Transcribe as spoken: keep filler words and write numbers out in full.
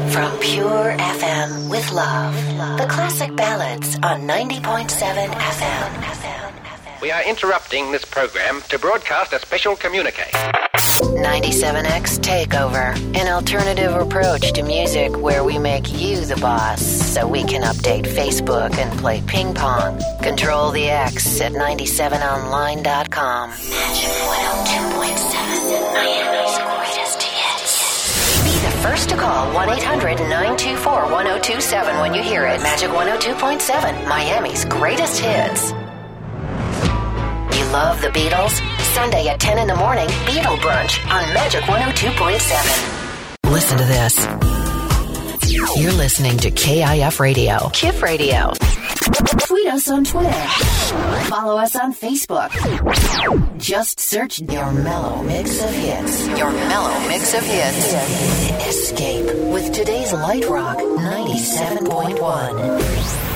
From Pure F M with love. The classic ballads on ninety point seven F M. We are interrupting this program to broadcast a special communique. ninety-seven X Takeover, an alternative approach to music where we make you the boss so we can update Facebook and play ping pong. Control the X at ninety-seven online dot com. Magic one oh two point seven, Miami's greatest hits. Be the first to call one eight hundred nine two four one oh two seven when you hear it. Magic one oh two point seven, Miami's greatest hits. You love the Beatles? Sunday at ten in the morning, Beatle Brunch on Magic one oh two point seven. Listen to this. You're listening to K I F Radio, K I F Radio. Tweet us on Twitter. Follow us on Facebook. Just search your mellow mix of hits. Your mellow mix of hits. Escape with today's light rock ninety-seven point one.